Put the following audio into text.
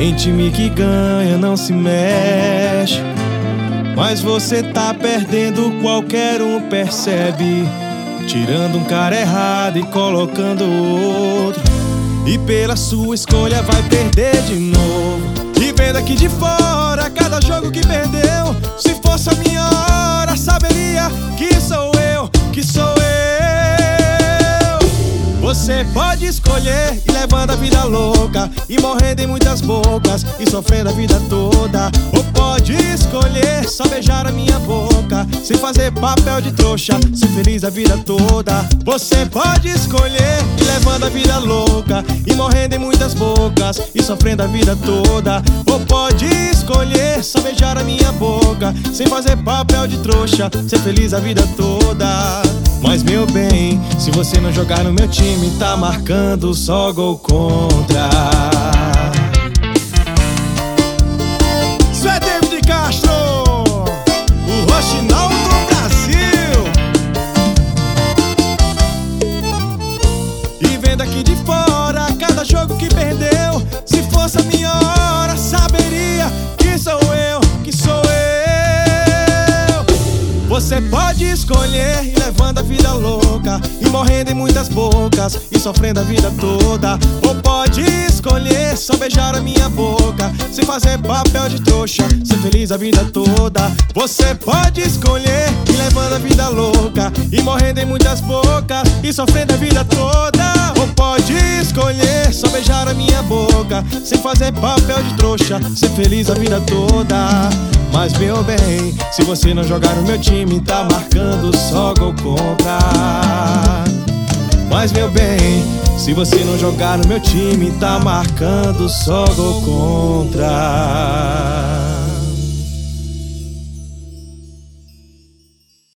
Tem time que ganha, não se mexe, mas você tá perdendo, qualquer um percebe. Tirando um cara errado e colocando outro, e pela sua escolha vai perder de novo. E vendo aqui de fora cada jogo que perdeu, se fosse a minha hora saberia que sou eu, que sou eu. Você pode escolher ir levando a vida louca e morrendo em muitas bocas e sofrendo a vida toda, ou pode escolher só beijar a minha boca sem fazer papel de trouxa, ser feliz a vida toda. Você pode escolher ir levando a vida louca e morrendo em muitas bocas e sofrendo a vida toda, ou pode escolher só beijar a minha boca sem fazer papel de trouxa, ser feliz a vida toda. Mas meu bem, se você não jogar no meu time, tá marcando só gol contra. Isso é David Castro, o roxinol do Brasil. E vendo aqui de fora cada jogo que perdeu, se fosse a minha hora saberia que sou eu, que sou eu. Você pode escolher ir levando a vida louca e morrendo em muitas bocas e sofrendo a vida toda, ou pode escolher só beijar a minha boca sem fazer papel de trouxa, ser feliz a vida toda. Você pode escolher ir levando a vida louca e morrendo em muitas bocas e sofrendo a vida toda, ou pode escolher só beijar a minha boca sem fazer papel de trouxa, ser feliz a vida toda. Mas meu bem, se você não jogar no meu time, tá marcando só gol contra. Mas meu bem, se você não jogar no meu time, tá marcando só gol contra.